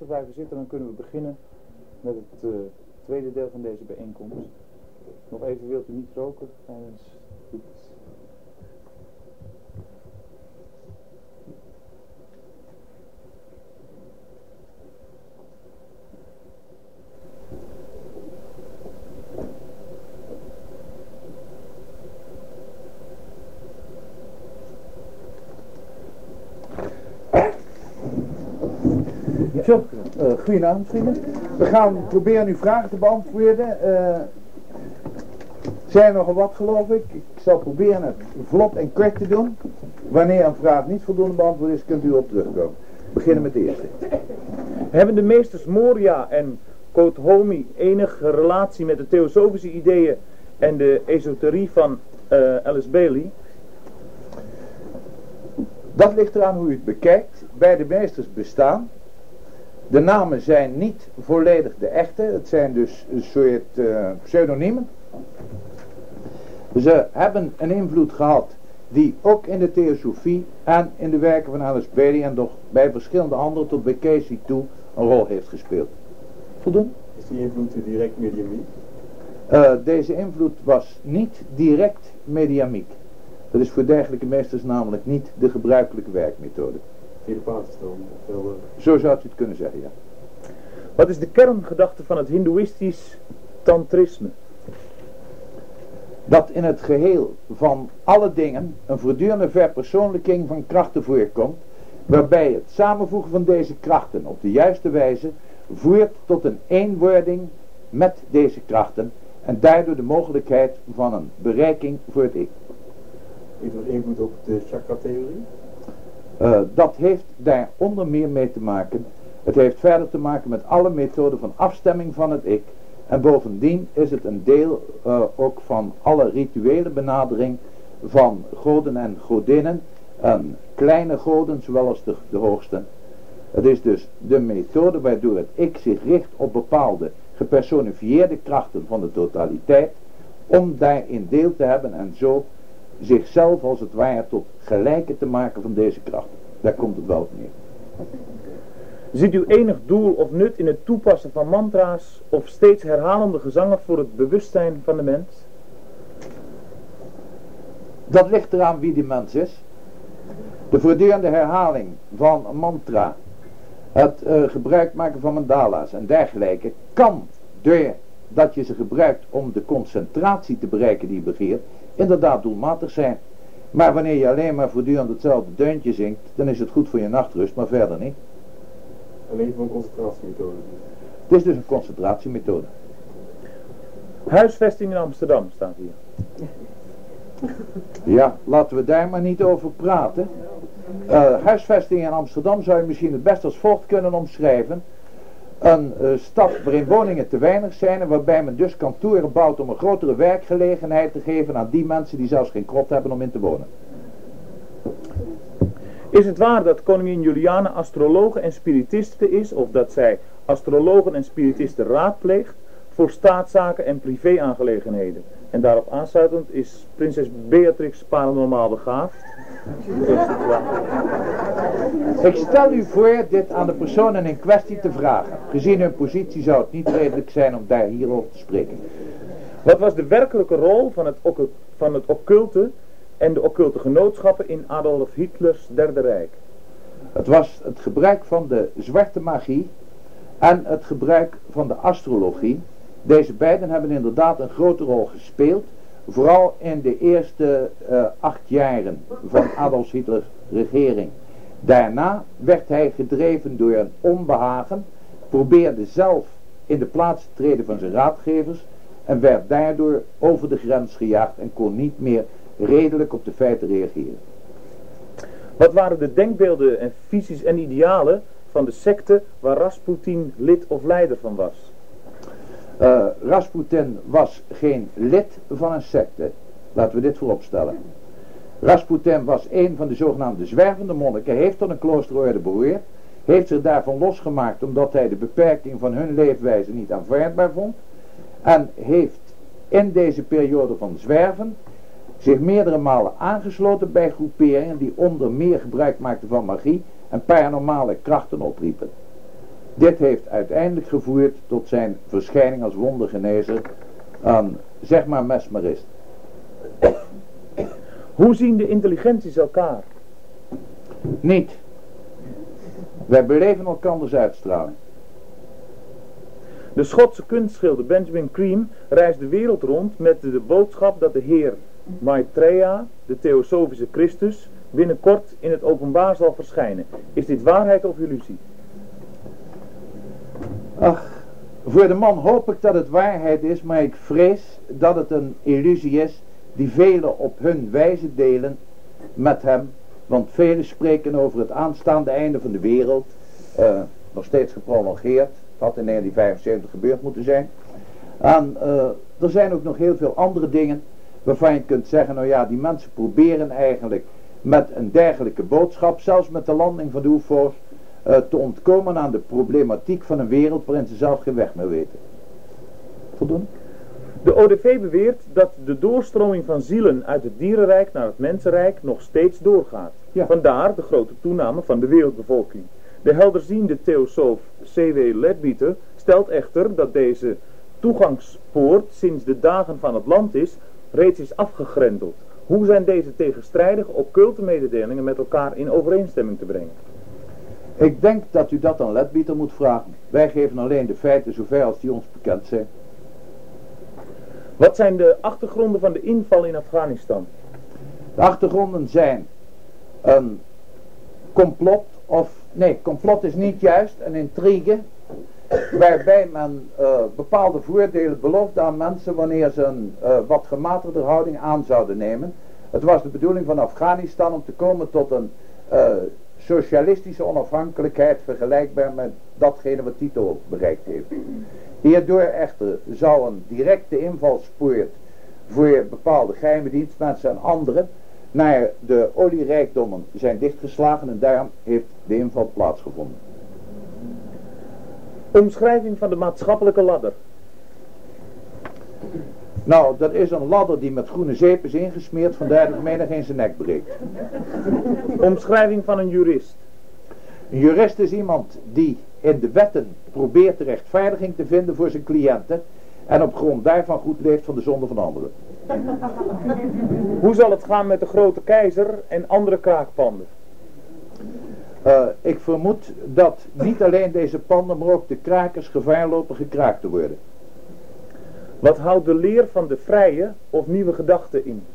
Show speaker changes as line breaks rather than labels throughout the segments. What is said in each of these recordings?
rustig blijven zitten, dan kunnen we beginnen met het tweede deel van deze bijeenkomst. Nog even, wilt u niet roken tijdens dit?
Zo, goedenavond vrienden. We gaan proberen uw vragen te beantwoorden. Zijn er nogal wat geloof ik. Ik zal proberen het vlot en kort te doen. Wanneer een vraag niet voldoende beantwoord is, kunt u op terugkomen. We beginnen met de eerste.
Hebben de meesters Moria en Koothomi enige relatie met de theosofische ideeën en de esoterie van Alice Bailey?
Dat ligt eraan hoe u het bekijkt. Beide meesters bestaan. De namen zijn niet volledig de echte. Het zijn dus een soort pseudoniemen. Ze hebben een invloed gehad die ook in de theosofie en in de werken van Alice Bailey en toch bij verschillende anderen tot bij Casey toe een rol heeft gespeeld. Voldoende?
Is die invloed direct mediamiek?
Deze invloed was niet direct mediamiek. Dat is voor dergelijke meesters namelijk niet de gebruikelijke werkmethode.
Telepathisch dan?
Zo zou u het kunnen zeggen, ja.
Wat is de kerngedachte van het hindoeïstisch tantrisme?
Dat in het geheel van alle dingen een voortdurende verpersoonlijking van krachten voorkomt, waarbij het samenvoegen van deze krachten op de juiste wijze voert tot een eenwording met deze krachten en daardoor de mogelijkheid van een bereiking voor het ik.
Heeft dat invloed op de chakra-theorie?
Dat heeft daar onder meer mee te maken. Het heeft verder te maken met alle methoden van afstemming van het ik. En bovendien is het een deel ook van alle rituele benadering van goden en godinnen. En kleine goden zowel als de hoogsten. Het is dus de methode waardoor het ik zich richt op bepaalde gepersonifieerde krachten van de totaliteit. Om daarin deel te hebben en zo zichzelf als het ware tot gelijke te maken van deze krachten. Daar komt het wel op neer.
Ziet u enig doel of nut in het toepassen van mantra's of steeds herhalende gezangen voor het bewustzijn van de mens?
Dat ligt eraan wie die mens is. De voortdurende herhaling van een mantra, het gebruik maken van mandala's en dergelijke, kan, doordat je ze gebruikt om de concentratie te bereiken die je begeert, inderdaad doelmatig zijn. Maar wanneer je alleen maar voortdurend hetzelfde deuntje zingt, dan is het goed voor je nachtrust, maar verder niet.
Alleen voor een concentratiemethode.
Het is dus een concentratiemethode.
Huisvesting in Amsterdam staat hier.
Ja, laten we daar maar niet over praten. Huisvesting in Amsterdam zou je misschien het best als volgt kunnen omschrijven. Een stad waarin woningen te weinig zijn en waarbij men dus kantoren bouwt om een grotere werkgelegenheid te geven aan die mensen die zelfs geen krot hebben om in te wonen.
Is het waar dat koningin Juliana astrologe en spiritiste is, of dat zij astrologen en spiritisten raadpleegt voor staatszaken en privéaangelegenheden? En daarop aansluitend is prinses Beatrix paranormaal begaafd?
Ik stel u voor dit aan de personen in kwestie te vragen. Gezien hun positie zou het niet redelijk zijn om daar hierover te spreken.
Wat was de werkelijke rol van het occulte en de occulte genootschappen in Adolf Hitlers Derde Rijk?
Het was het gebruik van de zwarte magie en het gebruik van de astrologie. Deze beiden hebben inderdaad een grote rol gespeeld. Vooral in de eerste 8 jaren van Adolf Hitlers regering. Daarna werd hij gedreven door een onbehagen, probeerde zelf in de plaats te treden van zijn raadgevers en werd daardoor over de grens gejaagd en kon niet meer redelijk op de feiten reageren.
Wat waren de denkbeelden en visies en idealen van de secte waar Rasputin lid of leider van was?
Rasputin was geen lid van een secte. Laten we dit vooropstellen. Rasputin was een van de zogenaamde zwervende monniken, heeft tot een kloosterorde behoord, heeft zich daarvan losgemaakt omdat hij de beperking van hun leefwijze niet aanvaardbaar vond en heeft in deze periode van zwerven zich meerdere malen aangesloten bij groeperingen die onder meer gebruik maakten van magie en paranormale krachten opriepen. Dit heeft uiteindelijk gevoerd tot zijn verschijning als wondergenezer aan, zeg maar, mesmerist.
Hoe zien de intelligenties elkaar?
Niet. Wij beleven elkanders uitstraling.
De Schotse kunstschilder Benjamin Cream reist de wereld rond met de boodschap dat de Heer Maitreya, de Theosofische Christus, binnenkort in het openbaar zal verschijnen. Is dit waarheid of illusie?
Ach, voor de man hoop ik dat het waarheid is, maar ik vrees dat het een illusie is die velen op hun wijze delen met hem. Want velen spreken over het aanstaande einde van de wereld, nog steeds geprolongeerd. Het had in 1975 gebeurd moeten zijn. En er zijn ook nog heel veel andere dingen waarvan je kunt zeggen, nou ja, die mensen proberen eigenlijk met een dergelijke boodschap, zelfs met de landing van de UFO's, te ontkomen aan de problematiek van een wereld waarin ze zelf geen weg meer weten. Voldoende?
De ODV beweert dat de doorstroming van zielen uit het dierenrijk naar het mensenrijk nog steeds doorgaat.
Ja.
Vandaar de grote toename van de wereldbevolking. De helderziende theosoof C.W. Leadbeater stelt echter dat deze toegangspoort sinds de dagen van het land reeds is afgegrendeld. Hoe zijn deze tegenstrijdige occulte mededelingen met elkaar in overeenstemming te brengen?
Ik denk dat u dat aan Leadbeater moet vragen. Wij geven alleen de feiten zover als die ons bekend zijn.
Wat zijn de achtergronden van de inval in Afghanistan?
De achtergronden zijn een complot, complot is niet juist, een intrigue, waarbij men bepaalde voordelen beloofde aan mensen wanneer ze een wat gematigder houding aan zouden nemen. Het was de bedoeling van Afghanistan om te komen tot een socialistische onafhankelijkheid vergelijkbaar met datgene wat Tito bereikt heeft. Hierdoor echter zou een directe invalspoort voor bepaalde geheime dienstmensen en anderen naar de olierijkdommen zijn dichtgeslagen en daarom heeft de inval plaatsgevonden.
Omschrijving van de maatschappelijke ladder.
Nou, dat is een ladder die met groene zeep is ingesmeerd, vandaar dat menig in zijn nek breekt.
Omschrijving van een jurist.
Een jurist is iemand die in de wetten probeert de rechtvaardiging te vinden voor zijn cliënten en op grond daarvan goed leeft van de zonde van anderen.
Hoe zal het gaan met de grote keizer en andere kraakpanden?
Ik vermoed dat niet alleen deze panden, maar ook de krakers gevaar lopen gekraakt te worden.
Wat houdt de leer van de vrije of nieuwe gedachte in?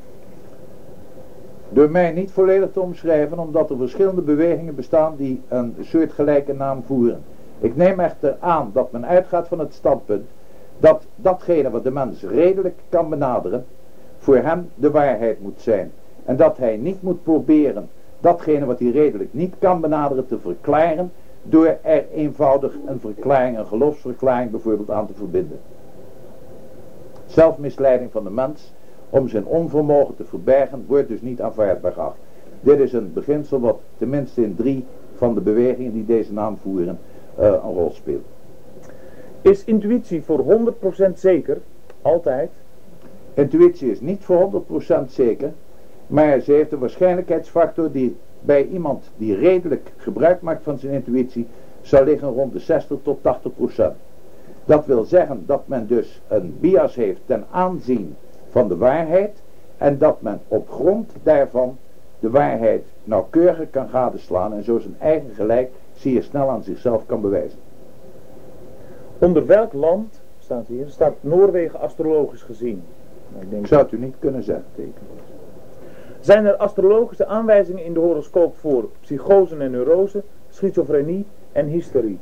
Door mij niet volledig te omschrijven, omdat er verschillende bewegingen bestaan die een soortgelijke naam voeren. Ik neem echter aan dat men uitgaat van het standpunt dat datgene wat de mens redelijk kan benaderen, voor hem de waarheid moet zijn. En dat hij niet moet proberen datgene wat hij redelijk niet kan benaderen te verklaren, door er eenvoudig een verklaring, een geloofsverklaring bijvoorbeeld aan te verbinden. Zelfmisleiding van de mens om zijn onvermogen te verbergen wordt dus niet aanvaardbaar geacht. Dit is een beginsel wat tenminste in 3 van de bewegingen die deze naam voeren een rol speelt.
Is intuïtie voor 100% zeker? Altijd?
Intuïtie is niet voor 100% zeker, maar ze heeft een waarschijnlijkheidsfactor die bij iemand die redelijk gebruik maakt van zijn intuïtie zou liggen rond de 60 tot 80%. Dat wil zeggen dat men dus een bias heeft ten aanzien van de waarheid en dat men op grond daarvan de waarheid nauwkeuriger kan gadeslaan en zo zijn eigen gelijk zeer snel aan zichzelf kan bewijzen.
Onder welk land, staat hier, staat Noorwegen astrologisch gezien? Nou,
Ik zou het u niet kunnen zeggen.
Zijn er astrologische aanwijzingen in de horoscoop voor psychosen en neurose, schizofrenie en hysterie?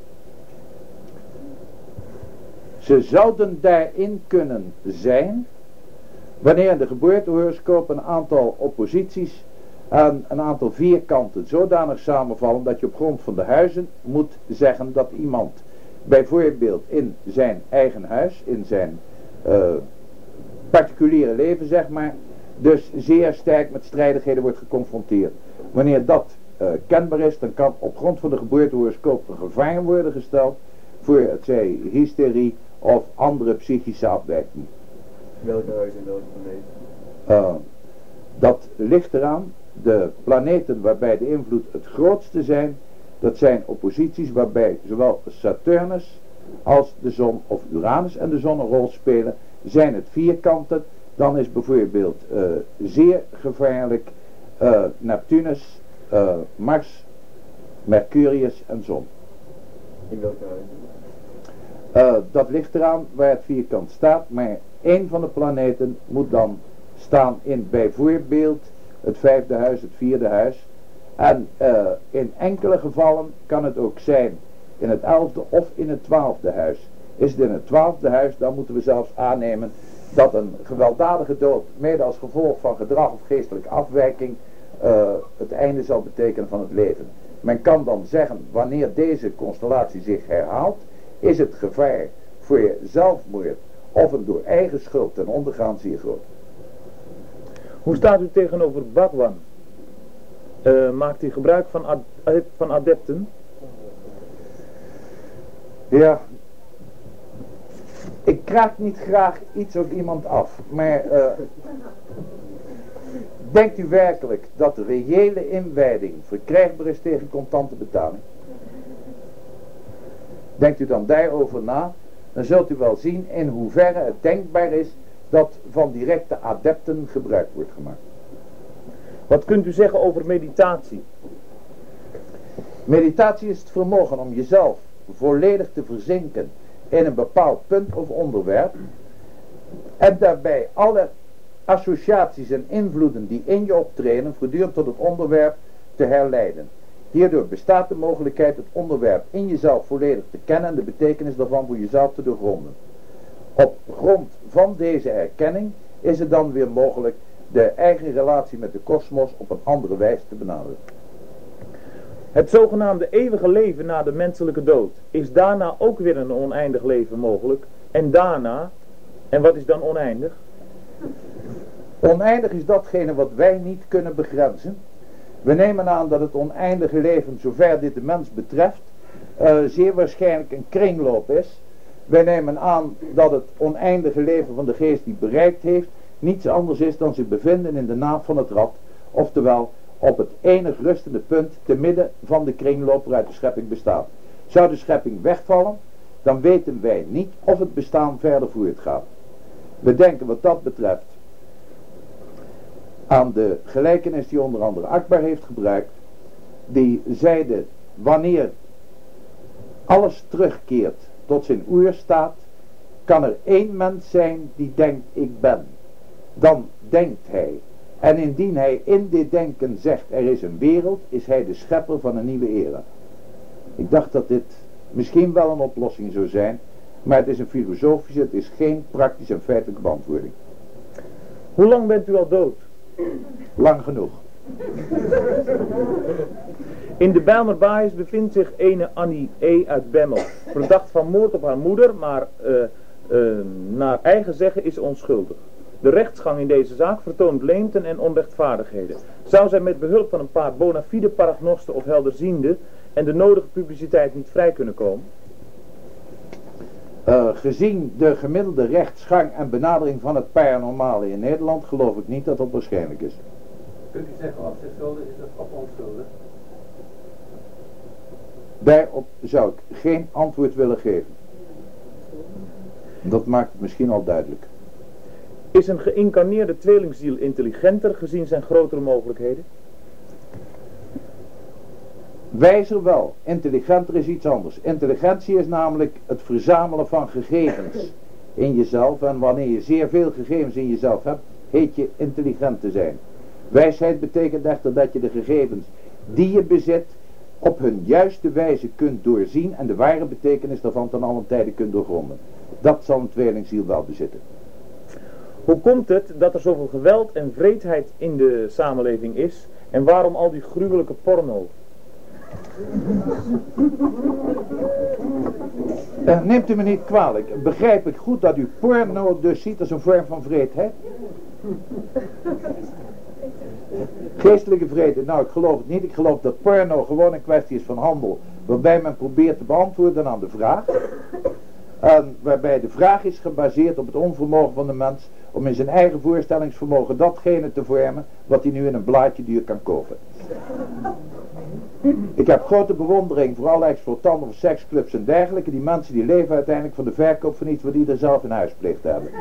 Ze zouden daarin kunnen zijn wanneer in de geboortehoroscoop een aantal opposities en een aantal vierkanten zodanig samenvallen dat je op grond van de huizen moet zeggen dat iemand bijvoorbeeld in zijn eigen huis, in zijn particuliere leven zeg maar, dus zeer sterk met strijdigheden wordt geconfronteerd. Wanneer dat kenbaar is, dan kan op grond van de geboortehoroscoop een gevaar worden gesteld voor het zij hysterie of andere psychische afwijkingen.
Welke huis en welke planeet?
Dat ligt eraan. De planeten waarbij de invloed het grootste zijn Dat zijn opposities waarbij zowel Saturnus als de zon of Uranus en de zon een rol spelen. Zijn het vierkanten, dan is bijvoorbeeld zeer gevaarlijk Neptunus, Mars, Mercurius en zon.
In welke huis?
Dat ligt eraan waar het vierkant staat, maar één van de planeten moet dan staan in bijvoorbeeld het 5e huis, het 4e huis. En in enkele gevallen kan het ook zijn in het 11e of in het 12e huis. Is het in het 12e huis, dan moeten we zelfs aannemen dat een gewelddadige dood, mede als gevolg van gedrag of geestelijke afwijking, het einde zal betekenen van het leven. Men kan dan zeggen, wanneer deze constellatie zich herhaalt, is het gevaar voor zelfmoord of een door eigen schuld ten ondergaan zeer groot.
Hoe staat u tegenover Bhagwan? Maakt hij gebruik van adepten?
Ja, ik kraak niet graag iets of iemand af, maar denkt u werkelijk dat de reële inwijding verkrijgbaar is tegen contante betaling? Denkt u dan daarover na, dan zult u wel zien in hoeverre het denkbaar is dat van directe adepten gebruik wordt gemaakt.
Wat kunt u zeggen over meditatie?
Meditatie is het vermogen om jezelf volledig te verzinken in een bepaald punt of onderwerp en daarbij alle associaties en invloeden die in je optreden voortdurend tot het onderwerp te herleiden. Hierdoor bestaat de mogelijkheid het onderwerp in jezelf volledig te kennen en de betekenis daarvan voor jezelf te doorgronden. Op grond van deze erkenning is het dan weer mogelijk de eigen relatie met de kosmos op een andere wijze te benaderen.
Het zogenaamde eeuwige leven na de menselijke dood. Is daarna ook weer een oneindig leven mogelijk? En daarna? En wat is dan oneindig?
Oneindig is datgene wat wij niet kunnen begrenzen. We nemen aan dat het oneindige leven, zover dit de mens betreft, zeer waarschijnlijk een kringloop is. Wij nemen aan dat het oneindige leven van de geest die bereikt heeft, niets anders is dan zich bevinden in de naaf van het rad. Oftewel, op het enig rustende punt te midden van de kringloop waaruit de schepping bestaat. Zou de schepping wegvallen, dan weten wij niet of het bestaan verder voortgaat. We denken wat dat betreft aan de gelijkenis die onder andere Akbar heeft gebruikt. Die zeide, wanneer alles terugkeert tot zijn oerstaat, kan er één mens zijn die denkt ik ben. Dan denkt hij. En indien hij in dit denken zegt er is een wereld, is hij de schepper van een nieuwe era. Ik dacht dat dit misschien wel een oplossing zou zijn, maar het is een filosofische, het is geen praktische en feitelijke beantwoording.
Hoe lang bent u al dood?
Lang genoeg.
In de Bijlmerbaais bevindt zich ene Annie E. uit Bemmel, verdacht van moord op haar moeder, maar naar eigen zeggen is onschuldig. De rechtsgang in deze zaak vertoont leemten en onrechtvaardigheden. Zou zij met behulp van een paar bona fide paragnosten of helderzienden en de nodige publiciteit niet vrij kunnen komen?
Gezien de gemiddelde rechtsgang en benadering van het paranormale in Nederland geloof ik niet dat dat waarschijnlijk is.
Kunt u zeggen of ze schuldig is of onschuldig?
Daarop zou ik geen antwoord willen geven. Dat maakt het misschien al duidelijk.
Is een geïncarneerde tweelingziel intelligenter gezien zijn grotere mogelijkheden?
Wijzer wel. Intelligenter is iets anders. Intelligentie is namelijk het verzamelen van gegevens in jezelf. En wanneer je zeer veel gegevens in jezelf hebt, heet je intelligent te zijn. Wijsheid betekent echter dat je de gegevens die je bezit op hun juiste wijze kunt doorzien en de ware betekenis daarvan ten allen tijde kunt doorgronden. Dat zal een tweelingziel wel bezitten.
Hoe komt het dat er zoveel geweld en wreedheid in de samenleving is en waarom al die gruwelijke porno?
Neemt u me niet kwalijk. Begrijp ik goed dat u porno dus ziet als een vorm van wreedheid? Geestelijke wreedheid, nou ik geloof het niet. Ik geloof dat porno gewoon een kwestie is van handel, waarbij men probeert te beantwoorden aan de vraag. En waarbij de vraag is gebaseerd op het onvermogen van de mens om in zijn eigen voorstellingsvermogen datgene te vormen wat hij nu in een blaadje duur kan kopen. Ik heb grote bewondering voor alle exploitanten of seksclubs en dergelijke. Die mensen die leven uiteindelijk van de verkoop van iets wat ieder zelf in huis pleegt te hebben.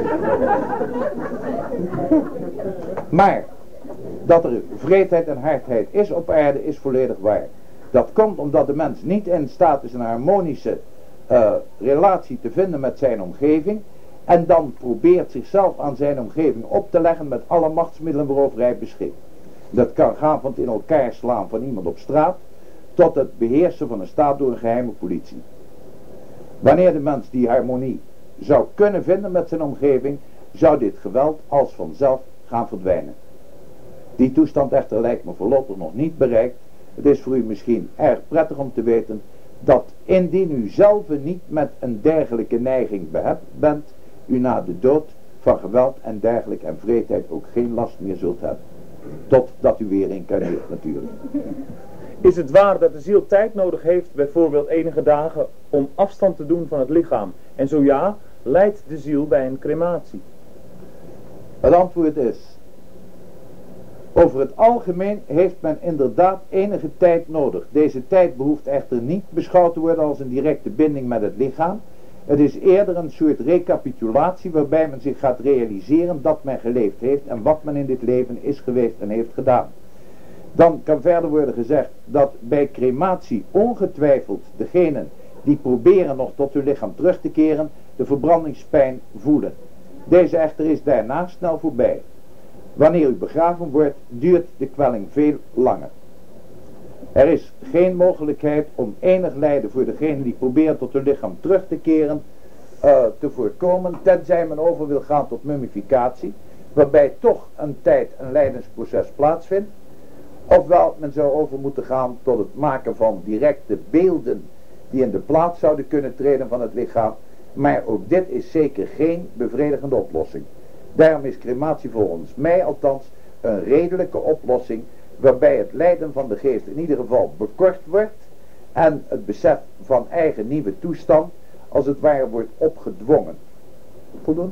Maar dat er vreedheid en hardheid is op aarde is volledig waar. Dat komt omdat de mens niet in staat is een harmonische relatie te vinden met zijn omgeving. En dan probeert zichzelf aan zijn omgeving op te leggen met alle machtsmiddelen waarover hij beschikt. Dat kan gaan van het in elkaar slaan van iemand op straat tot het beheersen van een staat door een geheime politie. Wanneer de mens die harmonie zou kunnen vinden met zijn omgeving, zou dit geweld als vanzelf gaan verdwijnen. Die toestand echter lijkt me voorlopig nog niet bereikt. Het is voor u misschien erg prettig om te weten dat indien u zelf niet met een dergelijke neiging behept bent, u na de dood van geweld en dergelijke en vreedheid ook geen last meer zult hebben. Totdat u weer incarneert natuurlijk.
Is het waar dat de ziel tijd nodig heeft, bijvoorbeeld enige dagen, om afstand te doen van het lichaam? En zo ja, leidt de ziel bij een crematie?
Het antwoord is: over het algemeen heeft men inderdaad enige tijd nodig. Deze tijd behoeft echter niet beschouwd te worden als een directe binding met het lichaam. Het is eerder een soort recapitulatie waarbij men zich gaat realiseren dat men geleefd heeft en wat men in dit leven is geweest en heeft gedaan. Dan kan verder worden gezegd dat bij crematie ongetwijfeld degenen die proberen nog tot hun lichaam terug te keren de verbrandingspijn voelen. Deze echter is daarna snel voorbij. Wanneer u begraven wordt, duurt de kwelling veel langer. Er is geen mogelijkheid om enig lijden voor degene die proberen tot hun lichaam terug te keren te voorkomen, tenzij men over wil gaan tot mummificatie, waarbij toch een tijd een lijdensproces plaatsvindt. Ofwel men zou over moeten gaan tot het maken van directe beelden die in de plaats zouden kunnen treden van het lichaam, maar ook dit is zeker geen bevredigende oplossing. Daarom is crematie volgens mij althans een redelijke oplossing, waarbij het lijden van de geest in ieder geval bekort wordt en het besef van eigen nieuwe toestand als het ware wordt opgedwongen. Voldoen?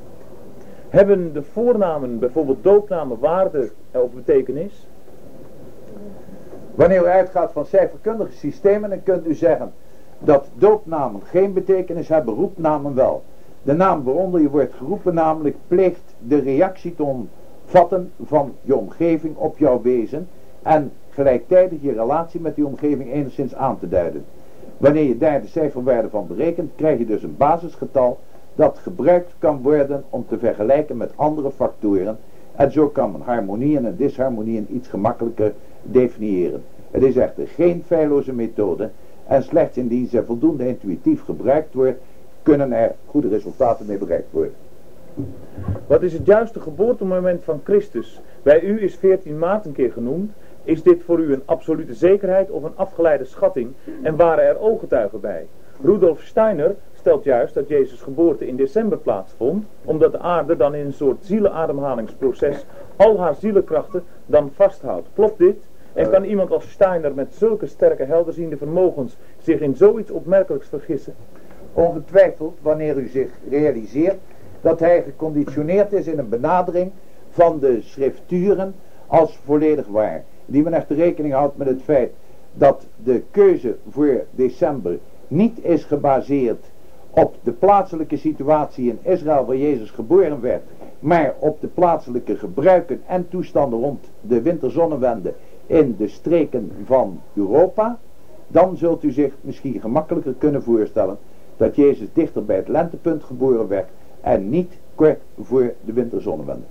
Hebben de voornamen, bijvoorbeeld doopnamen, waarde of betekenis?
Wanneer u uitgaat van cijferkundige systemen, dan kunt u zeggen dat doopnamen geen betekenis hebben, roepnamen wel. De naam waaronder je wordt geroepen namelijk pleegt de reactie te omvatten van je omgeving op jouw wezen en gelijktijdig je relatie met die omgeving enigszins aan te duiden. Wanneer je daar de cijferwaarde van berekent, krijg je dus een basisgetal dat gebruikt kan worden om te vergelijken met andere factoren en zo kan men harmonieën en disharmonieën iets gemakkelijker definiëren. Het is echter geen feilloze methode en slechts indien ze voldoende intuïtief gebruikt wordt, kunnen er goede resultaten mee bereikt worden.
Wat is het juiste geboortemoment van Christus? Bij u is 14 maart een keer genoemd. Is dit voor u een absolute zekerheid of een afgeleide schatting? En waren er ooggetuigen bij? Rudolf Steiner stelt juist dat Jezus' geboorte in december plaatsvond, omdat de aarde dan in een soort zielenademhalingsproces al haar zielenkrachten dan vasthoudt. Klopt dit? En kan iemand als Steiner met zulke sterke helderziende vermogens zich in zoiets opmerkelijks vergissen?
Ongetwijfeld wanneer u zich realiseert dat hij geconditioneerd is in een benadering van de schrifturen als volledig waar. Die men echter rekening houdt met het feit dat de keuze voor december niet is gebaseerd op de plaatselijke situatie in Israël waar Jezus geboren werd, maar op de plaatselijke gebruiken en toestanden rond de winterzonnewende in de streken van Europa, dan zult u zich misschien gemakkelijker kunnen voorstellen dat Jezus dichter bij het lentepunt geboren werd en niet kort voor de winterzonnewende.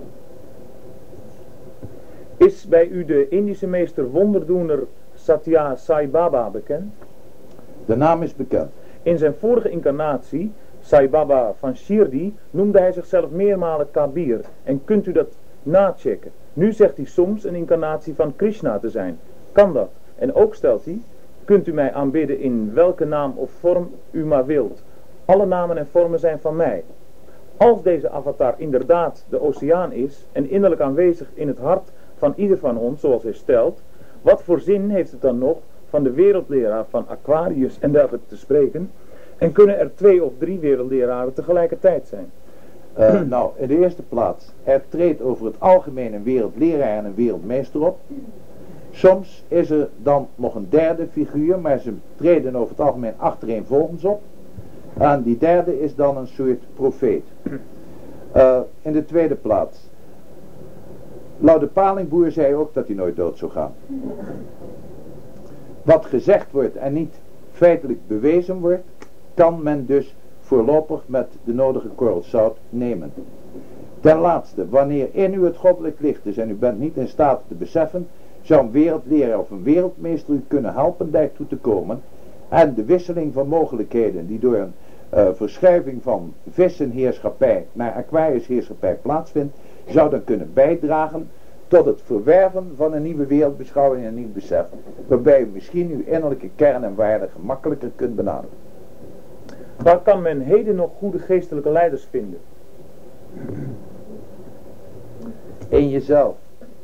Is bij u de Indische meester wonderdoener Satya Sai Baba bekend?
De naam is bekend.
In zijn vorige incarnatie, Sai Baba van Shirdi, noemde hij zichzelf meermalen Kabir. En kunt u dat nachecken? Nu zegt hij soms een incarnatie van Krishna te zijn. Kan dat? En ook stelt hij: kunt u mij aanbidden in welke naam of vorm u maar wilt. Alle namen en vormen zijn van mij. Als deze avatar inderdaad de oceaan is en innerlijk aanwezig in het hart van ieder van ons, zoals hij stelt, wat voor zin heeft het dan nog van de wereldleraar van Aquarius en dergelijke te spreken? En kunnen er 2 of 3 wereldleraren tegelijkertijd zijn?
Nou, in de eerste plaats, er treedt over het algemeen een wereldleraar en een wereldmeester op. Soms is er dan nog een derde figuur, maar ze treden over het algemeen achtereenvolgens op. En die derde is dan een soort profeet. In de tweede plaats. Loude Palingboer zei ook dat hij nooit dood zou gaan. Wat gezegd wordt en niet feitelijk bewezen wordt, kan men dus voorlopig met de nodige korrel zout nemen. Ten laatste, wanneer in u het goddelijk licht is en u bent niet in staat te beseffen, zou een wereldleraar of een wereldmeester u kunnen helpen daartoe te komen. En de wisseling van mogelijkheden die door een verschuiving van vissenheerschappij naar aquariusheerschappij plaatsvindt, zou dan kunnen bijdragen tot het verwerven van een nieuwe wereldbeschouwing en een nieuw besef, waarbij u misschien uw innerlijke kern en waarden gemakkelijker kunt benaderen.
Waar kan men heden nog goede geestelijke leiders vinden?
In jezelf.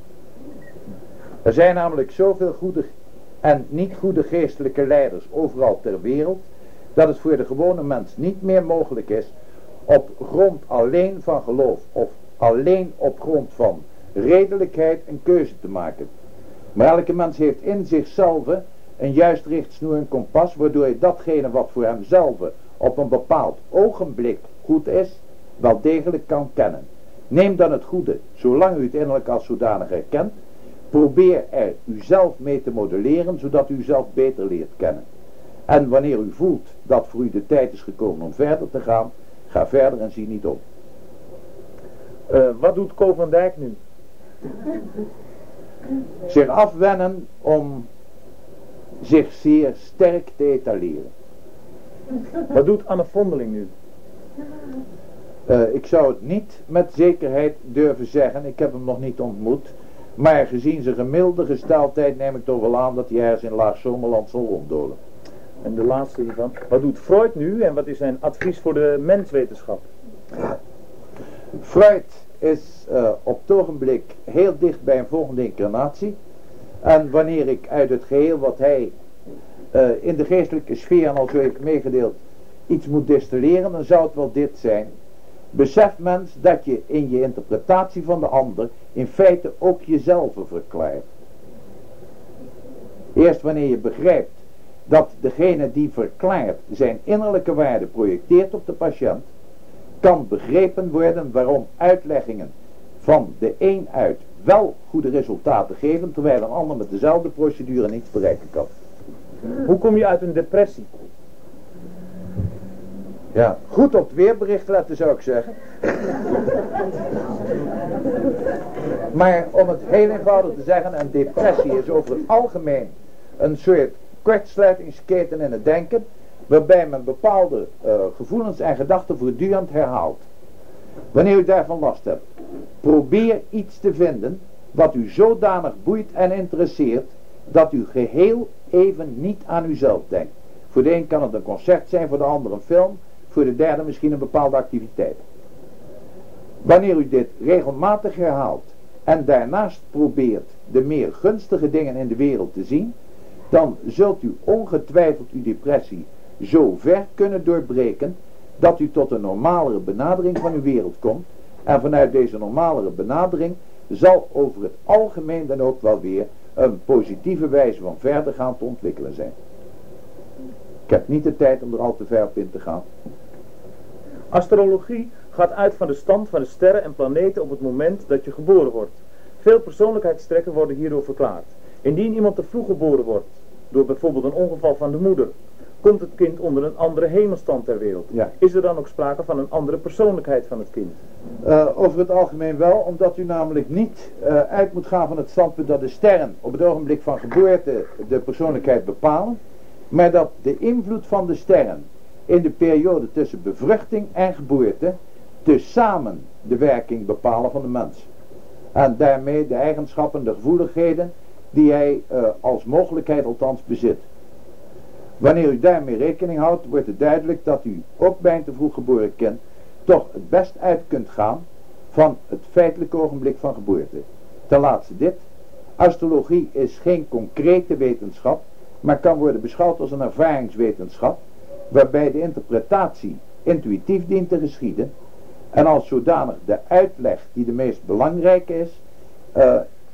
Er zijn namelijk zoveel goede en niet goede geestelijke leiders overal ter wereld, dat het voor de gewone mens niet meer mogelijk is op grond alleen van geloof of alleen op grond van redelijkheid een keuze te maken. Maar elke mens heeft in zichzelf een juist richtsnoer en kompas, waardoor hij datgene wat voor hemzelf op een bepaald ogenblik goed is, wel degelijk kan kennen. Neem dan het goede, zolang u het innerlijk als zodanig herkent. Probeer er uzelf mee te modelleren, zodat u uzelf beter leert kennen. En wanneer u voelt dat voor u de tijd is gekomen om verder te gaan, ga verder en zie niet op.
Wat doet Ko van Dijk nu?
Zich afwennen om zich zeer sterk te etaleren.
Wat doet Anne Vondeling nu?
Ik zou het niet met zekerheid durven zeggen, ik heb hem nog niet ontmoet, maar gezien zijn gemiddelde gesteldheid neem ik toch wel aan dat hij ergens in Laag Zomerland zal ronddolen.
En de laatste hiervan. Wat doet Freud nu en wat is zijn advies voor de menswetenschap?
Freud is op het ogenblik heel dicht bij een volgende incarnatie. En wanneer ik uit het geheel wat hij in de geestelijke sfeer en al zo heeft meegedeeld iets moet distilleren, dan zou het wel dit zijn. Besef mens dat je in je interpretatie van de ander in feite ook jezelf verklaart. Eerst wanneer je begrijpt dat degene die verklaart zijn innerlijke waarde projecteert op de patiënt, kan begrepen worden waarom uitleggingen van de een uit wel goede resultaten geven, terwijl een ander met dezelfde procedure niets bereiken kan.
Hoe kom je uit een depressie?
Ja, goed op het weerbericht letten zou ik zeggen. Maar om het heel eenvoudig te zeggen, een depressie is over het algemeen een soort kortsluitingsketen in het denken, waarbij men bepaalde gevoelens en gedachten voortdurend herhaalt. Wanneer u daarvan last hebt, probeer iets te vinden wat u zodanig boeit en interesseert, dat u geheel even niet aan uzelf denkt. Voor de een kan het een concert zijn, voor de ander een film, voor de derde misschien een bepaalde activiteit. Wanneer u dit regelmatig herhaalt en daarnaast probeert de meer gunstige dingen in de wereld te zien, dan zult u ongetwijfeld uw depressie zo ver kunnen doorbreken dat u tot een normalere benadering van uw wereld komt. En vanuit deze normalere benadering zal over het algemeen dan ook wel weer een positieve wijze van verder gaan te ontwikkelen zijn. Ik heb niet de tijd om er al te ver op in te gaan.
Astrologie gaat uit van de stand van de sterren en planeten op het moment dat je geboren wordt. Veel persoonlijkheidstrekken worden hierdoor verklaard. Indien iemand te vroeg geboren wordt, door bijvoorbeeld een ongeval van de moeder, komt het kind onder een andere hemelstand ter wereld.
Ja.
Is er dan ook sprake van een andere persoonlijkheid van het kind?
Over het algemeen wel, omdat u namelijk niet uit moet gaan van het standpunt dat de sterren op het ogenblik van geboorte de persoonlijkheid bepalen, maar dat de invloed van de sterren in de periode tussen bevruchting en geboorte tezamen de werking bepalen van de mens. En daarmee de eigenschappen, de gevoeligheden die hij als mogelijkheid althans bezit. Wanneer u daarmee rekening houdt, wordt het duidelijk dat u ook bij een te vroeg geboren kind toch het best uit kunt gaan van het feitelijke ogenblik van geboorte. Ten laatste dit: astrologie is geen concrete wetenschap, maar kan worden beschouwd als een ervaringswetenschap, waarbij de interpretatie intuïtief dient te geschieden en als zodanig de uitleg die de meest belangrijke is,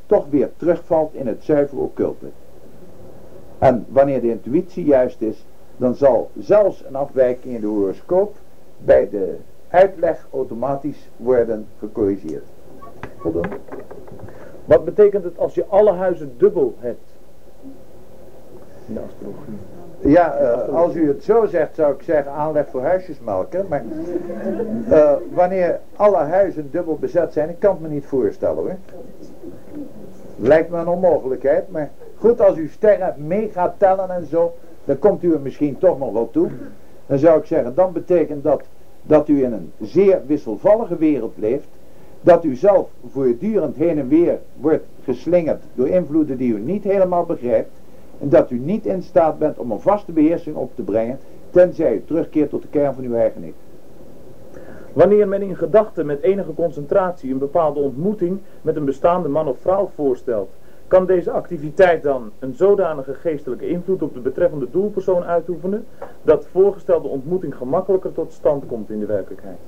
toch weer terugvalt in het zuiver occulte. En wanneer de intuïtie juist is, dan zal zelfs een afwijking in de horoscoop bij de uitleg automatisch worden gecorrigeerd. Voldoende?
Wat betekent het als je alle huizen dubbel hebt? In de astrologie.
Ja, als u het zo zegt, zou ik zeggen aanleg voor huisjesmelker. Maar wanneer alle huizen dubbel bezet zijn, ik kan het me niet voorstellen hoor. Lijkt me een onmogelijkheid, maar goed, als u sterren mee gaat tellen en zo, dan komt u er misschien toch nog wel toe. Dan zou ik zeggen, dan betekent dat u in een zeer wisselvallige wereld leeft, dat u zelf voortdurend heen en weer wordt geslingerd door invloeden die u niet helemaal begrijpt, en dat u niet in staat bent om een vaste beheersing op te brengen, tenzij u terugkeert tot de kern van uw eigen ik.
Wanneer men in gedachten met enige concentratie een bepaalde ontmoeting met een bestaande man of vrouw voorstelt, kan deze activiteit dan een zodanige geestelijke invloed op de betreffende doelpersoon uitoefenen, dat voorgestelde ontmoeting gemakkelijker tot stand komt in de werkelijkheid?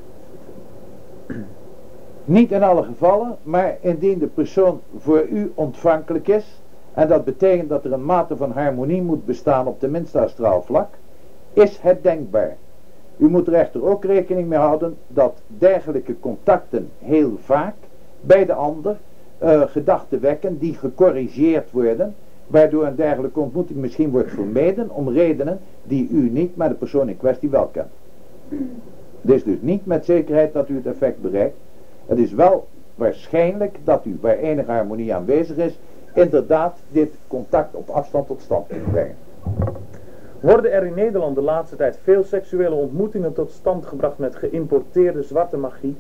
Niet in alle gevallen, maar indien de persoon voor u ontvankelijk is, en dat betekent dat er een mate van harmonie moet bestaan op tenminste astraal vlak, is het denkbaar. U moet er echter ook rekening mee houden dat dergelijke contacten heel vaak bij de ander gedachten wekken die gecorrigeerd worden, waardoor een dergelijke ontmoeting misschien wordt vermeden om redenen die u niet, maar de persoon in kwestie wel kent. Het is dus niet met zekerheid dat u het effect bereikt. Het is wel waarschijnlijk dat u, waar enige harmonie aanwezig is, inderdaad dit contact op afstand tot stand kunt brengen.
Worden er in Nederland de laatste tijd veel seksuele ontmoetingen tot stand gebracht met geïmporteerde zwarte magie?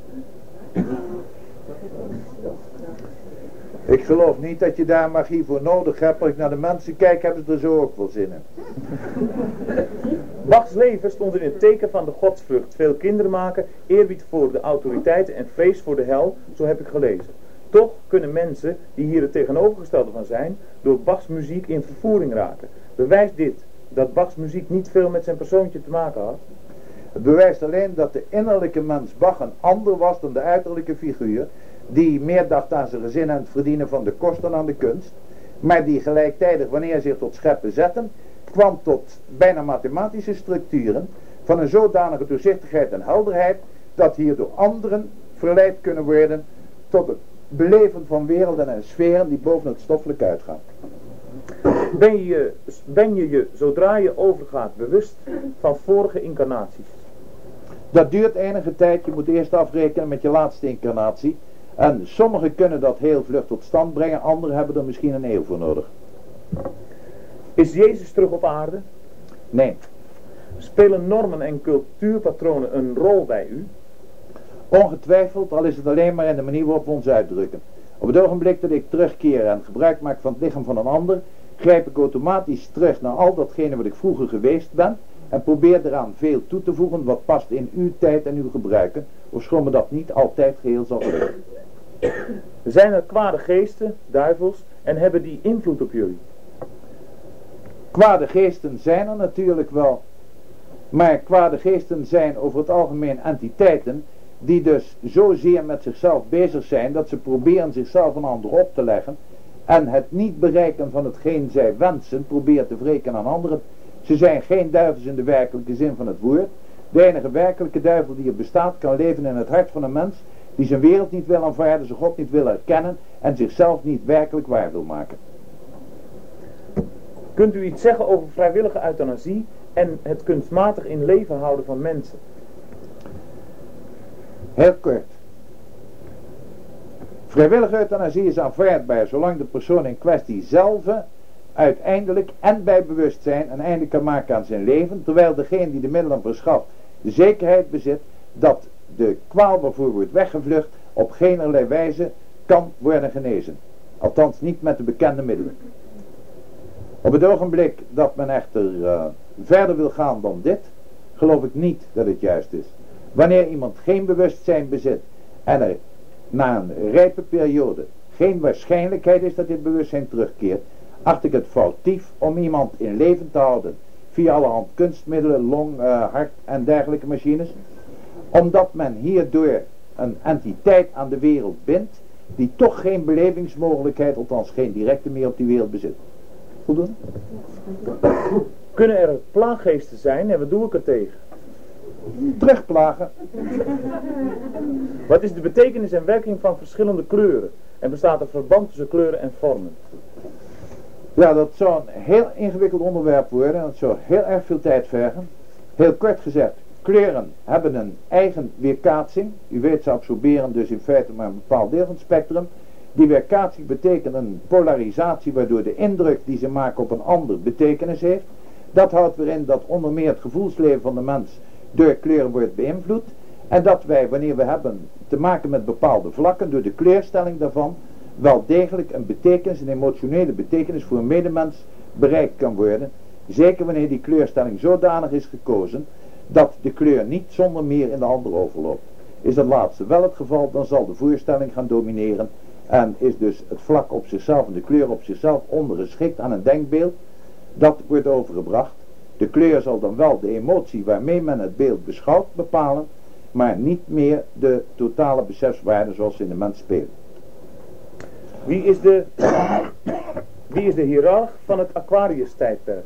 Ik geloof niet dat je daar magie voor nodig hebt. Als ik naar de mensen kijk, hebben ze er zo ook wel zin in.
Bachs leven stond in het teken van de godsvrucht. Veel kinderen maken, eerbied voor de autoriteiten en vrees voor de hel, zo heb ik gelezen. Toch kunnen mensen, die hier het tegenovergestelde van zijn, door Bachs muziek in vervoering raken. Bewijst dit dat Bachs muziek niet veel met zijn persoontje te maken had?
Het bewijst alleen dat de innerlijke mens Bach een ander was dan de uiterlijke figuur, die meer dacht aan zijn gezin en het verdienen van de kost dan aan de kunst, maar die gelijktijdig, wanneer hij zich tot scheppen zette, kwam tot bijna mathematische structuren van een zodanige doorzichtigheid en helderheid, dat hierdoor anderen verleid kunnen worden tot het beleven van werelden en sferen die boven het stoffelijk uitgaan.
Ben je zodra je overgaat bewust van vorige incarnaties?
Dat duurt enige tijd, je moet eerst afrekenen met je laatste incarnatie. En sommigen kunnen dat heel vlug tot stand brengen, anderen hebben er misschien een eeuw voor nodig.
Is Jezus terug op aarde?
Nee.
Spelen normen en cultuurpatronen een rol bij u?
Ongetwijfeld, al is het alleen maar in de manier waarop we ons uitdrukken. Op het ogenblik dat ik terugkeer en gebruik maak van het lichaam van een ander, grijp ik automatisch terug naar al datgene wat ik vroeger geweest ben en probeer eraan veel toe te voegen wat past in uw tijd en uw gebruiken, ofschoon me dat niet altijd geheel zal lukken.
Zijn er kwade geesten, duivels, en hebben die invloed op jullie?
Kwade geesten zijn er natuurlijk wel, maar kwade geesten zijn over het algemeen entiteiten die dus zozeer met zichzelf bezig zijn dat ze proberen zichzelf een ander op te leggen en het niet bereiken van hetgeen zij wensen proberen te wreken aan anderen. Ze zijn geen duivels in de werkelijke zin van het woord. De enige werkelijke duivel die er bestaat kan leven in het hart van een mens die zijn wereld niet wil aanvaarden, zijn God niet wil erkennen en zichzelf niet werkelijk waar wil maken.
Kunt u iets zeggen over vrijwillige euthanasie en het kunstmatig in leven houden van mensen?
Heel kort. Vrijwillige euthanasie is aanvaardbaar zolang de persoon in kwestie zelf uiteindelijk en bij bewustzijn een einde kan maken aan zijn leven, terwijl degene die de middelen verschaft de zekerheid bezit dat de kwaal waarvoor wordt weggevlucht op geenerlei wijze kan worden genezen. Althans niet met de bekende middelen. Op het ogenblik dat men echter verder wil gaan dan dit, geloof ik niet dat het juist is. Wanneer iemand geen bewustzijn bezit en er na een rijpe periode geen waarschijnlijkheid is dat dit bewustzijn terugkeert, acht ik het foutief om iemand in leven te houden via allerhand kunstmiddelen, long, hart en dergelijke machines, omdat men hierdoor een entiteit aan de wereld bindt die toch geen belevingsmogelijkheid, althans geen directe meer op die wereld bezit. Voldoende?
Kunnen er plaaggeesten zijn en wat doe ik er tegen?
Terugplagen.
Wat is de betekenis en werking van verschillende kleuren? En bestaat er verband tussen kleuren en vormen?
Ja, dat zou een heel ingewikkeld onderwerp worden en dat zou heel erg veel tijd vergen. Heel kort gezegd, kleuren hebben een eigen weerkaatsing. U weet, ze absorberen dus in feite maar een bepaald deel van het spectrum. Die weerkaatsing betekent een polarisatie waardoor de indruk die ze maken op een ander betekenis heeft. Dat houdt weer in dat onder meer het gevoelsleven van de mens door kleuren wordt beïnvloed. En dat wij, wanneer we hebben te maken met bepaalde vlakken, door de kleurstelling daarvan, wel degelijk een betekenis, een emotionele betekenis voor een medemens bereikt kan worden. Zeker wanneer die kleurstelling zodanig is gekozen, dat de kleur niet zonder meer in de ander overloopt. Is dat laatste wel het geval, dan zal de voorstelling gaan domineren en is dus het vlak op zichzelf en de kleur op zichzelf ondergeschikt aan een denkbeeld. Dat wordt overgebracht. De kleur zal dan wel de emotie waarmee men het beeld beschouwt bepalen, maar niet meer de totale besefswaarde zoals ze in de mens spelen.
Wie is de hiërarch van het Aquarius-tijdperk?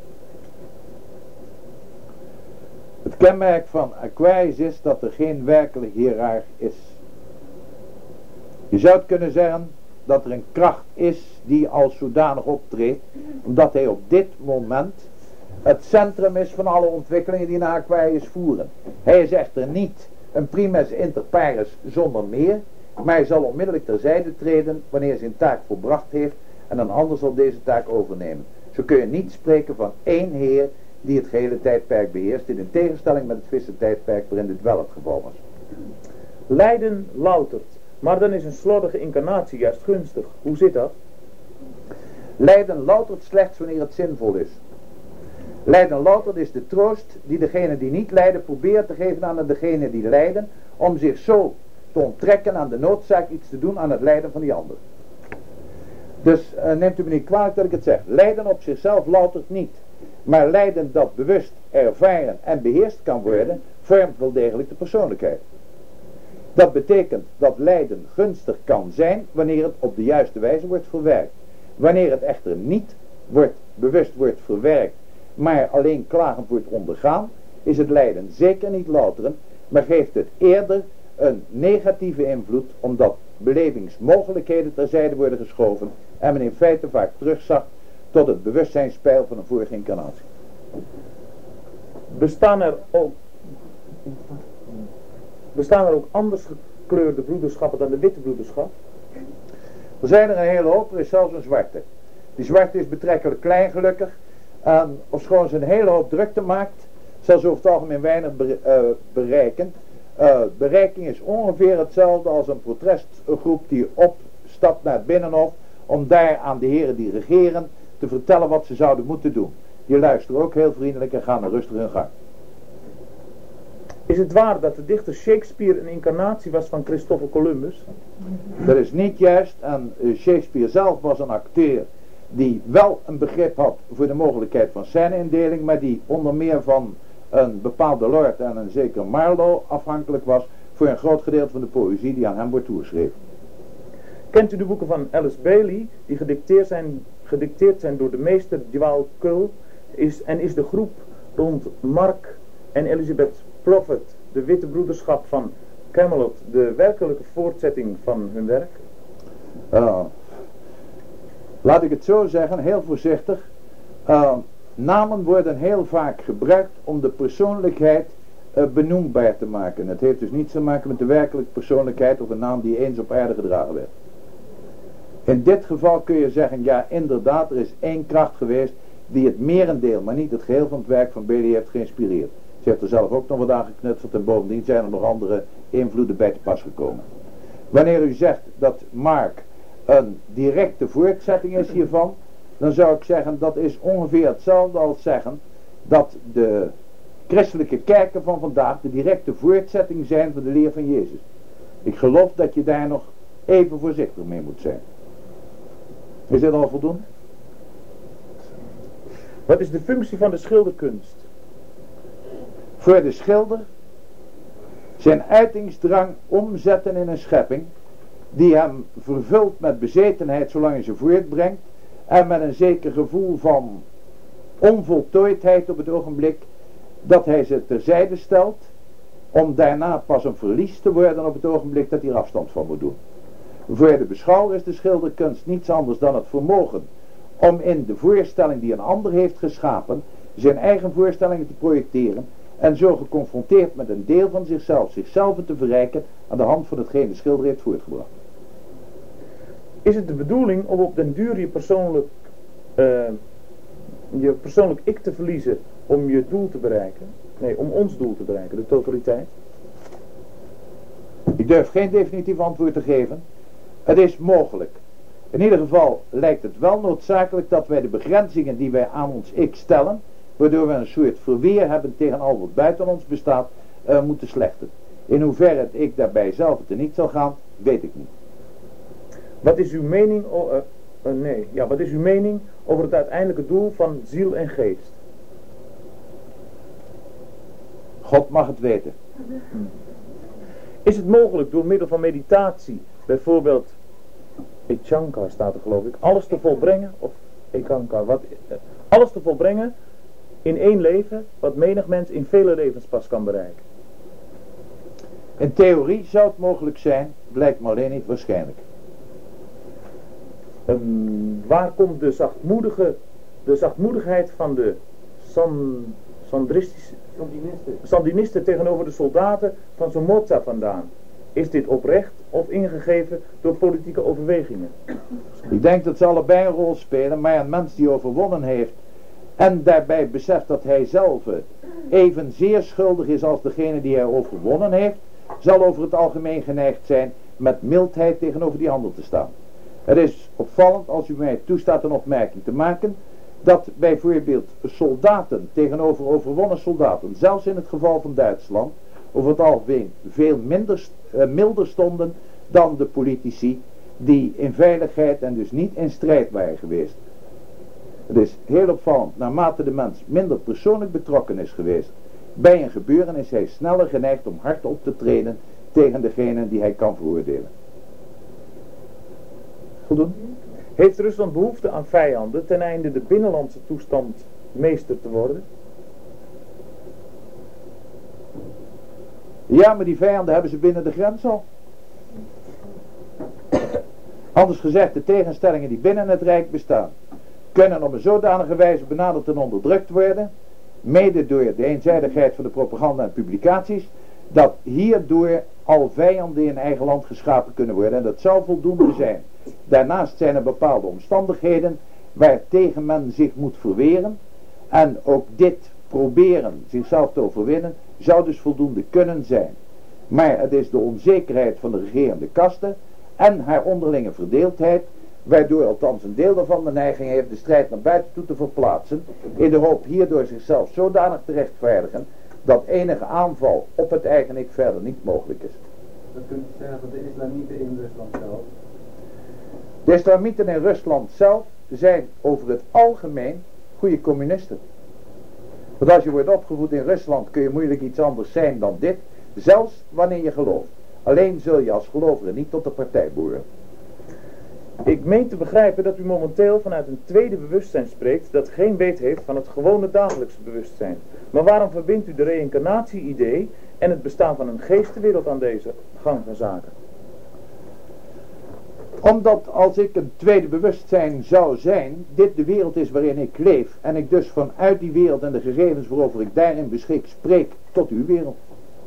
Het kenmerk van Aquarius is dat er geen werkelijk hiërarch is. Je zou het kunnen zeggen dat er een kracht is die als zodanig optreedt, omdat hij op dit moment het centrum is van alle ontwikkelingen die naar Aquarius voeren. Hij is echter niet een primus inter pares zonder meer, maar hij zal onmiddellijk terzijde treden wanneer hij zijn taak volbracht heeft en een ander zal deze taak overnemen. Zo kun je niet spreken van één heer die het gehele tijdperk beheerst, in tegenstelling met het Visser-tijdperk waarin dit wel het geval was.
Lijden loutert, maar dan is een slordige incarnatie juist gunstig. Hoe zit dat?
Lijden loutert slechts wanneer het zinvol is. Lijden loutert is de troost die degene die niet lijden probeert te geven aan degene die lijden, om zich zo te onttrekken aan de noodzaak iets te doen aan het lijden van die ander. Dus neemt u me niet kwalijk dat ik het zeg. Lijden op zichzelf loutert niet. Maar lijden dat bewust ervaren en beheerst kan worden, vormt wel degelijk de persoonlijkheid. Dat betekent dat lijden gunstig kan zijn wanneer het op de juiste wijze wordt verwerkt. Wanneer het echter niet bewust wordt verwerkt, maar alleen klagend wordt ondergaan, is het lijden zeker niet louterend, maar geeft het eerder een negatieve invloed, omdat belevingsmogelijkheden terzijde worden geschoven en men in feite vaak terugzag tot het bewustzijnspeil van een vorige incarnatie.
Bestaan er ook anders gekleurde broederschappen dan de witte broederschap?
Er zijn er een hele hoop, er is zelfs een zwarte. Die zwarte is betrekkelijk klein gelukkig. En ofschoon ze een hele hoop drukte maakt, zal ze over het algemeen weinig bereiken. Bereiking is ongeveer hetzelfde als een protestgroep die opstapt naar het Binnenhof om daar aan de heren die regeren te vertellen wat ze zouden moeten doen. Die luisteren ook heel vriendelijk en gaan er rustig hun gang.
Is het waar dat de dichter Shakespeare een incarnatie was van Christopher Columbus?
Dat is niet juist en Shakespeare zelf was een acteur die wel een begrip had voor de mogelijkheid van scèneindeling, maar die onder meer van een bepaalde lord en een zeker Marlowe afhankelijk was voor een groot gedeelte van de poëzie die aan hem wordt toegeschreven.
Kent u de boeken van Alice Bailey, die gedicteerd zijn door de meester Djwal Kull, is de groep rond Mark en Elizabeth Prophet, de witte broederschap van Camelot, de werkelijke voortzetting van hun werk?
Laat ik het zo zeggen, heel voorzichtig. Namen worden heel vaak gebruikt om de persoonlijkheid benoembaar te maken. Het heeft dus niets te maken met de werkelijke persoonlijkheid of een naam die eens op aarde gedragen werd. In dit geval kun je zeggen, ja inderdaad, er is één kracht geweest die het merendeel, maar niet het geheel van het werk van Bailey heeft geïnspireerd. Ze heeft er zelf ook nog wat aan geknutseld en bovendien zijn er nog andere invloeden bij te pas gekomen. Wanneer u zegt dat Mark een directe voortzetting is hiervan, dan zou ik zeggen dat is ongeveer hetzelfde als zeggen dat de christelijke kerken van vandaag de directe voortzetting zijn van de leer van Jezus. Ik geloof dat je daar nog even voorzichtig mee moet zijn. Is dit al voldoende?
Wat is de functie van de schilderkunst?
Voor de schilder zijn uitingsdrang omzetten in een schepping die hem vervult met bezetenheid zolang hij ze voortbrengt en met een zeker gevoel van onvoltooidheid op het ogenblik dat hij ze terzijde stelt, om daarna pas een verlies te worden op het ogenblik dat hij er afstand van moet doen. Voor de beschouwer is de schilderkunst niets anders dan het vermogen om in de voorstelling die een ander heeft geschapen zijn eigen voorstellingen te projecteren en zo geconfronteerd met een deel van zichzelf te verrijken aan de hand van hetgeen de schilder heeft voortgebracht.
Is het de bedoeling om op den duur je persoonlijk ik te verliezen om je doel te bereiken? Nee, om ons doel te bereiken, de totaliteit?
Ik durf geen definitief antwoord te geven. Het is mogelijk. In ieder geval lijkt het wel noodzakelijk dat wij de begrenzingen die wij aan ons ik stellen, waardoor we een soort verweer hebben tegen al wat buiten ons bestaat, moeten slechten. In hoeverre het ik daarbij zelf teniet zal gaan, weet ik niet.
Wat is uw mening, wat is uw mening over het uiteindelijke doel van ziel en geest?
God mag het weten.
Is het mogelijk door middel van meditatie, bijvoorbeeld Eckankar staat er geloof ik, alles te volbrengen, of Ekankar, alles te volbrengen in één leven, wat menig mens in vele levens pas kan bereiken?
In theorie zou het mogelijk zijn, blijkt me alleen niet waarschijnlijk.
Waar komt de zachtmoedigheid van de Sandinisten tegenover de soldaten van Somoza vandaan? Is dit oprecht of ingegeven door politieke overwegingen?
Ik denk dat ze allebei een rol spelen, maar een mens die overwonnen heeft en daarbij beseft dat hij zelf evenzeer schuldig is als degene die hij overwonnen heeft, zal over het algemeen geneigd zijn met mildheid tegenover die ander te staan. Het is opvallend, als u mij toestaat een opmerking te maken, dat bijvoorbeeld soldaten tegenover overwonnen soldaten, zelfs in het geval van Duitsland, over het algemeen veel milder stonden dan de politici die in veiligheid en dus niet in strijd waren geweest. Het is heel opvallend, naarmate de mens minder persoonlijk betrokken is geweest bij een gebeuren, is hij sneller geneigd om hard op te treden tegen degene die hij kan veroordelen.
Voldoende? Heeft Rusland behoefte aan vijanden ten einde de binnenlandse toestand meester te worden?
Ja, maar die vijanden hebben ze binnen de grens al. Anders gezegd, de tegenstellingen die binnen het Rijk bestaan, kunnen op een zodanige wijze benaderd en onderdrukt worden, mede door de eenzijdigheid van de propaganda en publicaties, dat hierdoor al vijanden in eigen land geschapen kunnen worden. En dat zou voldoende zijn. Daarnaast zijn er bepaalde omstandigheden waartegen men zich moet verweren. En ook dit proberen zichzelf te overwinnen zou dus voldoende kunnen zijn. Maar het is de onzekerheid van de regerende kasten en haar onderlinge verdeeldheid, waardoor althans een deel daarvan de neiging heeft de strijd naar buiten toe te verplaatsen, in de hoop hierdoor zichzelf zodanig te rechtvaardigen dat enige aanval op het eigen ik verder niet mogelijk is.
Dat kunt u zeggen van de islamieten in Rusland zelf.
De islamieten in Rusland zelf zijn over het algemeen goede communisten. Want als je wordt opgevoed in Rusland kun je moeilijk iets anders zijn dan dit, zelfs wanneer je gelooft. Alleen zul je als gelovige niet tot de partij behoren.
Ik meen te begrijpen dat u momenteel vanuit een tweede bewustzijn spreekt dat geen weet heeft van het gewone dagelijkse bewustzijn. Maar waarom verbindt u de reïncarnatie-idee en het bestaan van een geestenwereld aan deze gang van zaken?
Omdat als ik een tweede bewustzijn zou zijn, dit de wereld is waarin ik leef en ik dus vanuit die wereld en de gegevens waarover ik daarin beschik spreek tot uw wereld.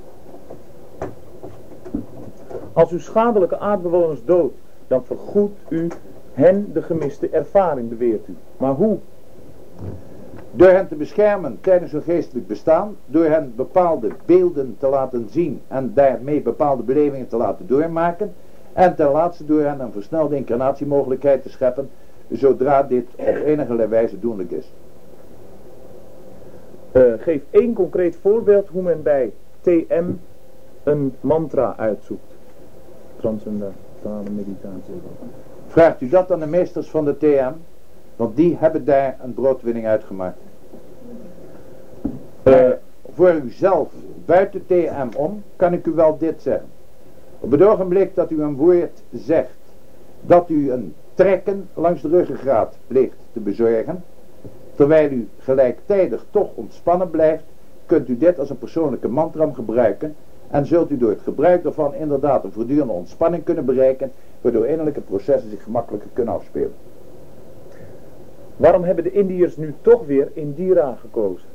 Als u schadelijke aardbewoners doodt, dan vergoedt u hen de gemiste ervaring, beweert u. Maar hoe?
Door hen te beschermen tijdens hun geestelijk bestaan, door hen bepaalde beelden te laten zien en daarmee bepaalde belevingen te laten doormaken, en ten laatste door hen een versnelde incarnatiemogelijkheid te scheppen, zodra dit op enige wijze doenlijk is.
Geef één concreet voorbeeld hoe men bij TM een mantra uitzoekt. Transcendentale meditatie.
Vraagt u dat aan de meesters van de TM, want die hebben daar een broodwinning uitgemaakt. Voor uzelf buiten TM om kan ik u wel dit zeggen. Op het ogenblik dat u een woord zegt, dat u een trekken langs de ruggengraat pleegt te bezorgen, terwijl u gelijktijdig toch ontspannen blijft, kunt u dit als een persoonlijke mantra gebruiken en zult u door het gebruik daarvan inderdaad een voortdurende ontspanning kunnen bereiken, waardoor innerlijke processen zich gemakkelijker kunnen afspelen.
Waarom hebben de Indiërs nu toch weer Indira gekozen?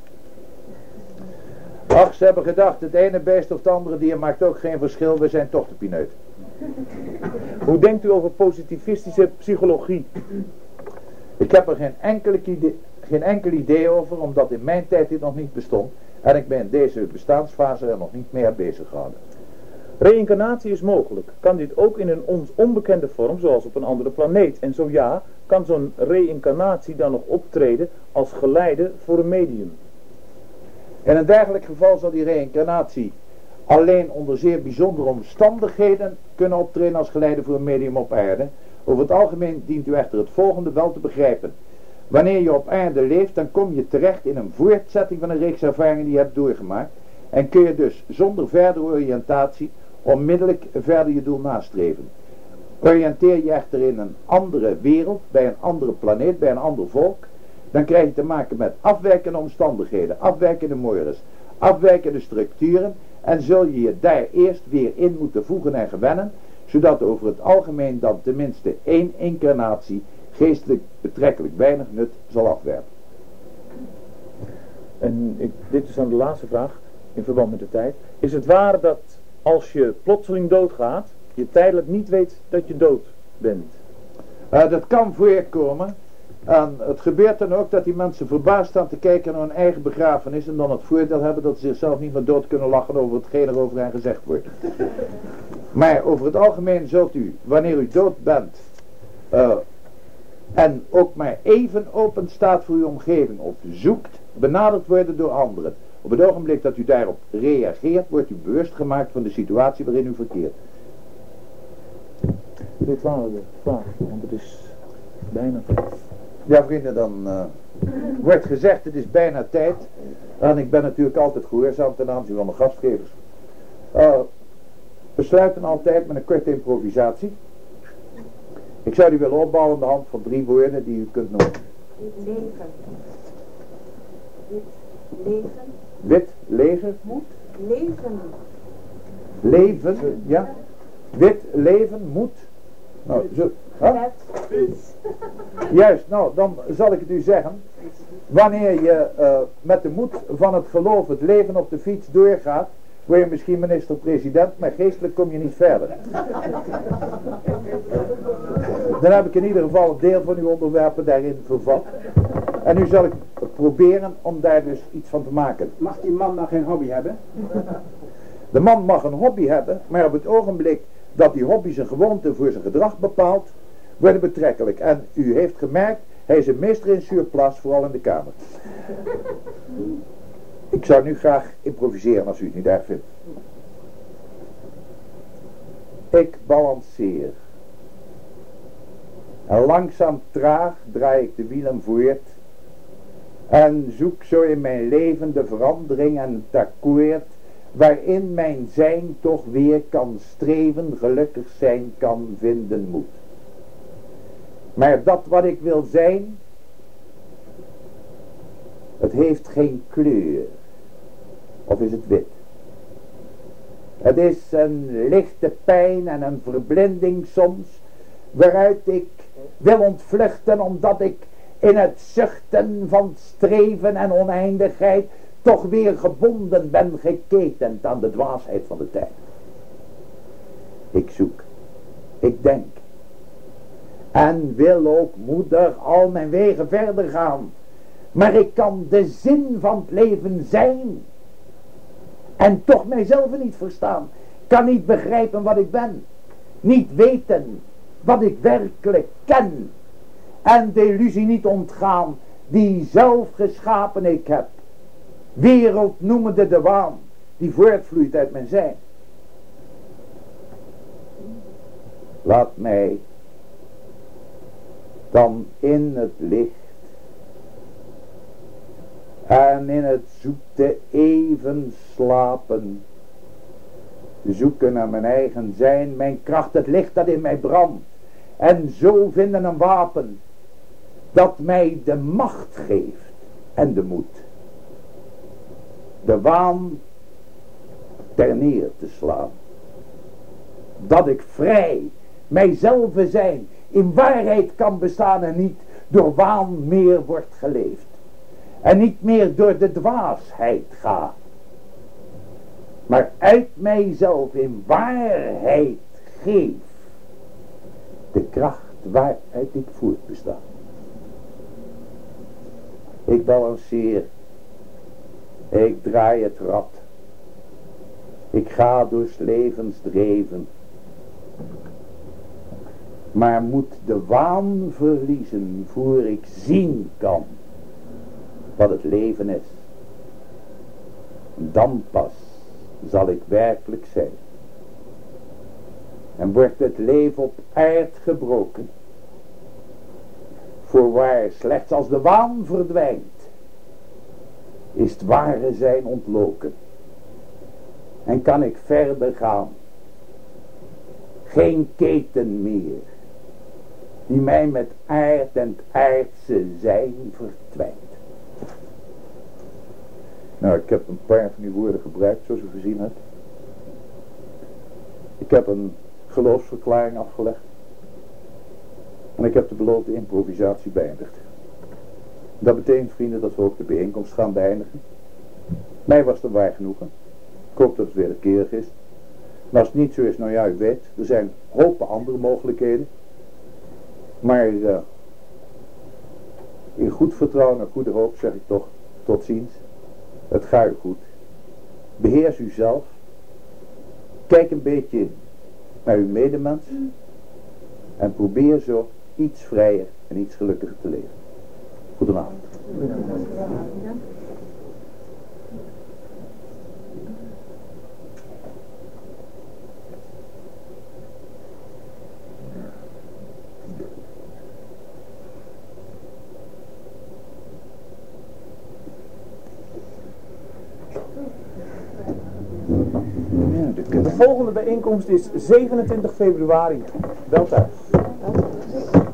Ach, ze hebben gedacht, het ene beest of het andere dier maakt ook geen verschil, we zijn toch de pineut.
Hoe denkt u over positivistische psychologie?
Ik heb er geen enkel idee over, omdat in mijn tijd dit nog niet bestond en ik ben in deze bestaansfase er nog niet mee bezig gehouden.
Reïncarnatie is mogelijk. Kan dit ook in een ons onbekende vorm, zoals op een andere planeet? En zo ja, kan zo'n reïncarnatie dan nog optreden als geleide voor een medium?
In een dergelijk geval zal die reïncarnatie alleen onder zeer bijzondere omstandigheden kunnen optreden als geleide voor een medium op aarde. Over het algemeen dient u echter het volgende wel te begrijpen. Wanneer je op aarde leeft, dan kom je terecht in een voortzetting van een reeks ervaringen die je hebt doorgemaakt. En kun je dus zonder verdere oriëntatie onmiddellijk verder je doel nastreven. Oriënteer je echter in een andere wereld, bij een andere planeet, bij een ander volk, dan krijg je te maken met afwijkende omstandigheden, afwijkende mores, afwijkende structuren en zul je je daar eerst weer in moeten voegen en gewennen, zodat over het algemeen dan tenminste één incarnatie geestelijk betrekkelijk weinig nut zal afwerpen.
En dit is dan de laatste vraag in verband met de tijd. Is het waar dat als je plotseling doodgaat, je tijdelijk niet weet dat je dood bent?
Dat kan voorkomen. En het gebeurt dan ook dat die mensen verbaasd staan te kijken naar hun eigen begrafenis en dan het voordeel hebben dat ze zichzelf niet meer dood kunnen lachen over hetgeen er over hen gezegd wordt. Maar over het algemeen zult u, wanneer u dood bent en ook maar even open staat voor uw omgeving of zoekt, benaderd worden door anderen. Op het ogenblik dat u daarop reageert, wordt u bewust gemaakt van de situatie waarin u verkeert.
Dit waren de vragen, want het is bijna tijd.
Ja vrienden, dan wordt gezegd het is bijna tijd. En ik ben natuurlijk altijd gehoorzaam ten aanzien van mijn gastgevers. We sluiten altijd met een korte improvisatie. Ik zou die willen opbouwen aan de hand van 3 woorden die u kunt noemen.
Leven. Leven.
Wit, leger.
Moet leven.
Leven, ja. Wit, leven, moed. Nou, zo. Huh? Juist, nou, dan zal ik het u zeggen. Wanneer je met de moed van het geloof het leven op de fiets doorgaat, word je misschien minister-president, maar geestelijk kom je niet verder. Dan heb ik in ieder geval een deel van uw onderwerpen daarin vervat. En nu zal ik proberen om daar dus iets van te maken.
Mag die man nou geen hobby hebben?
De man mag een hobby hebben, maar op het ogenblik dat die hobby zijn gewoonte voor zijn gedrag bepaalt, wordt het betrekkelijk. En u heeft gemerkt, hij is een meester in surplus, vooral in de kamer. Ik zou nu graag improviseren als u het niet erg vindt. Ik balanceer. En langzaam traag draai ik de wielen voort. En zoek zo in mijn leven de verandering en het akkoord waarin mijn zijn toch weer kan streven, gelukkig zijn kan vinden moet. Maar dat wat ik wil zijn, het heeft geen kleur. Of is het wit? Het is een lichte pijn en een verblinding soms, waaruit ik wil ontvluchten omdat ik in het zuchten van streven en oneindigheid toch weer gebonden ben, geketend aan de dwaasheid van de tijd. Ik zoek, ik denk en wil ook moedig al mijn wegen verder gaan, maar ik kan de zin van het leven zijn en toch mijzelf niet verstaan, kan niet begrijpen wat ik ben, niet weten wat ik werkelijk ken en de illusie niet ontgaan die zelf geschapen ik heb, wereld noemende de waan die voortvloeit uit mijn zijn. Laat mij dan in het licht en in het zoete even slapen zoeken naar mijn eigen zijn, mijn kracht, het licht dat in mij brandt. En zo vinden een wapen dat mij de macht geeft en de moed. De waan ter neer te slaan. Dat ik vrij, mijzelf zijn, in waarheid kan bestaan en niet door waan meer wordt geleefd. En niet meer door de dwaasheid ga. Maar uit mijzelf in waarheid geef. De kracht waaruit ik voortbesta. Ik balanceer. Ik draai het rad. Ik ga door 's levens dreven. Maar moet de waan verliezen voor ik zien kan wat het leven is. Dan pas zal ik werkelijk zijn. En wordt het leven op aard gebroken. Voorwaar slechts als de waan verdwijnt, is het ware zijn ontloken. En kan ik verder gaan. Geen keten meer, die mij met aard en het aardse zijn vertwijnt. Nou, ik heb een paar van die woorden gebruikt, zoals u gezien hebt. Ik heb een geloofsverklaring afgelegd. En ik heb de beloofde improvisatie beëindigd. Dat betekent, vrienden, dat we ook de bijeenkomst gaan beëindigen. Mij was het een waar genoegen. Ik hoop dat het wederkerig is. En als het niet zo is, nou ja, u weet, er zijn hopen andere mogelijkheden. Maar in goed vertrouwen en goede hoop zeg ik toch, tot ziens. Het gaat u goed. Beheers uzelf. Kijk een beetje naar uw medemens. En probeer zo iets vrijer en iets gelukkiger te leven. Goedenavond.
De volgende bijeenkomst is 27 februari. Bel thuis.